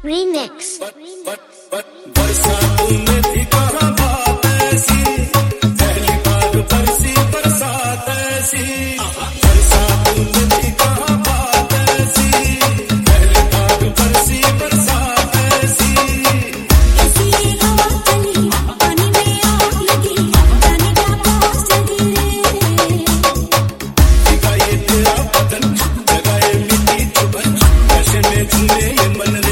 Remix. बरसात में थी कहाँ बात ऐसी, पहली बार बरसी बरसात ऐसी। बरसात में थी कहाँ बात ऐसी, पहली बार बरसी बरसात ऐसी। ऐसी हवा चली, पानी में आग लगी, जाने क्या प्यास जगी रे। जगाए तेरा बदन, जगाए मिट्टी चुभन, नशे में झूमे ये मन रे।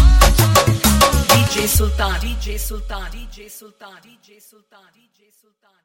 DJ Sultan, DJ Sultan, DJ Sultan, DJ Sultan, DJ Sultan.